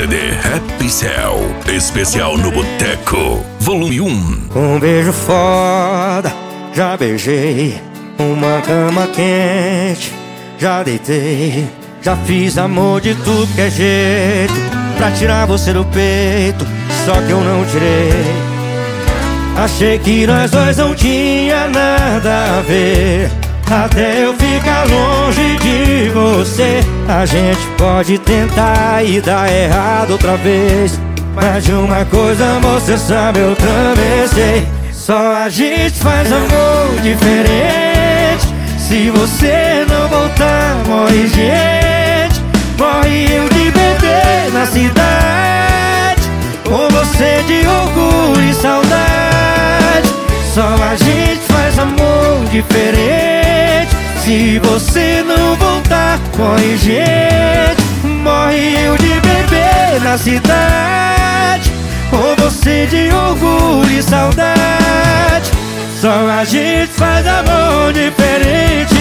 CD Happy Cell, especial no Boteco, volume 1. Um beijo foda, já beijei. Uma cama quente, já deitei. Já fiz amor de tudo que é jeito pra tirar você do peito, só que eu não tirei. Achei que nós dois não tinha nada a ver, até eu ficar longe de você. A gente pode tentar e dar errado outra vez, mas de uma coisa você sabe, eu também sei. Só a gente faz amor diferente. Se você não voltar, morre gente. Morre eu de bebê na cidade, com você de orgulho e saudade. Só a gente faz amor diferente. Se você não voltar, morre gente. Morre eu de bebê na cidade, com você de orgulho e saudade. Só a gente faz amor diferente.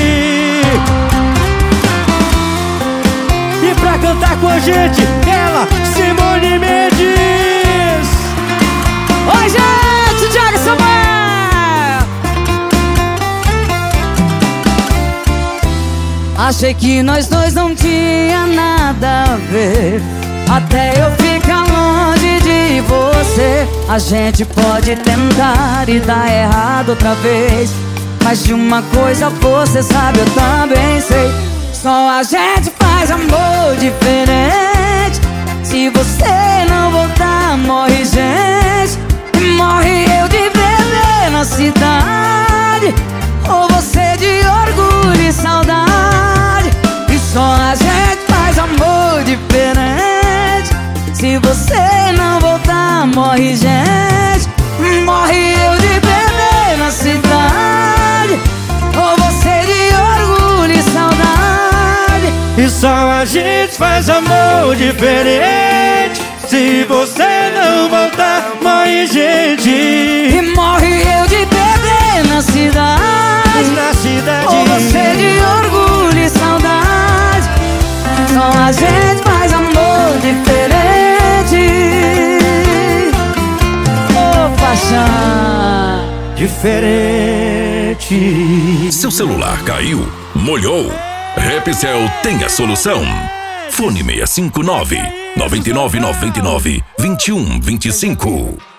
E pra cantar com a gente, ela, Simone Mendes. Oi, gente, Thiago Samuel. Achei que nós dois não tinha nada a ver, até eu ficar longe de você. A gente pode tentar e dar errado outra vez, mas de uma coisa você sabe, eu também sei. Só a gente faz amor diferente. Se você não voltar, morre gente. Morre eu de bebê na cidade, ou você de orgulho e saudade. E só a gente faz amor diferente. Se você não voltar, morre gente. Morre eu de bebê na cidade, ou você de orgulho e saudade. E só a gente faz amor diferente. Se você não voltar, morre gente. E morre eu de bebê na cidade, na cidade, ou você de orgulho e saudade. Só a gente faz amor diferente. Oh, paixão diferente. Seu celular caiu, molhou? Happy Cell tem a solução. Fone 659 9999 2125.